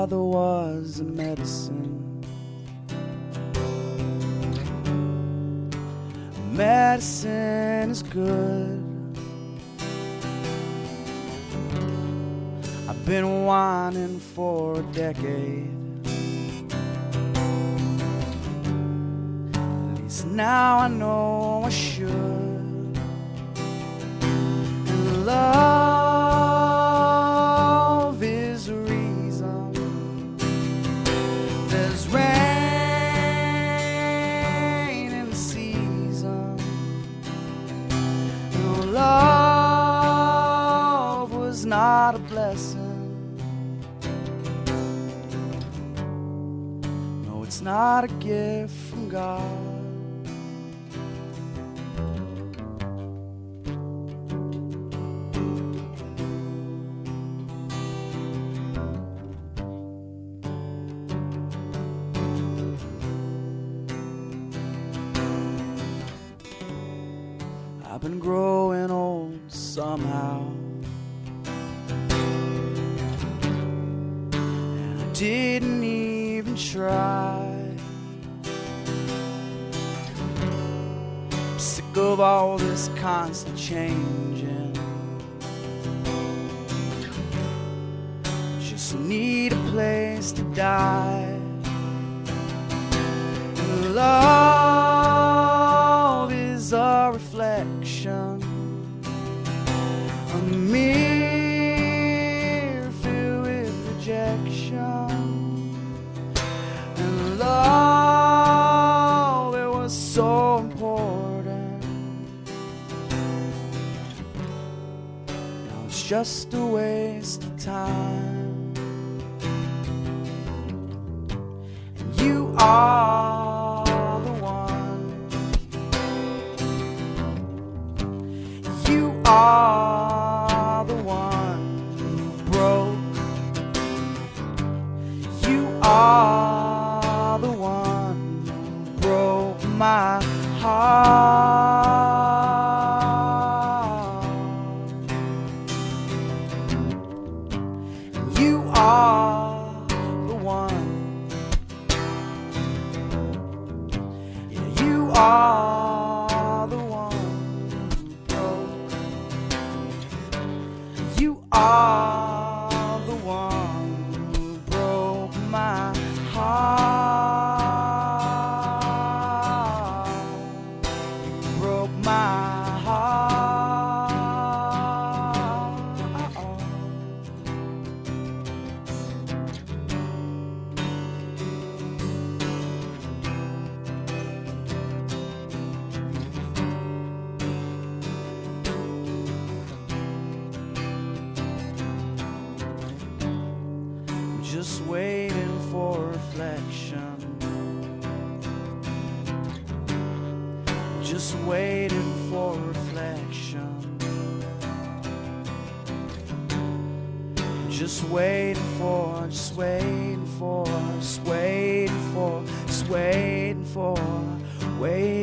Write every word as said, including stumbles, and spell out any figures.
father was a medicine. Medicine is good. I've been whining for a decade. At least now I know I should. And love is a reason. There's rain in the season. No, love was not a blessing. No, it's not a gift from God. I've been growing old somehow, and I didn't even try. I'm sick of all this constant changing. Just need a place to die. And love is a reflection, a mirror filled with rejection. And love, it was so important. Now it's just a waste of time. And you are the one. You are the one who broke. You are the one who broke my heart. You are the one. Yeah, you are the one who broke. You are the one who broke my heart. Broke my heart. Just waiting for reflection. Just waiting for reflection. Just waiting for, just waiting for, just waiting for, just waiting for, waiting.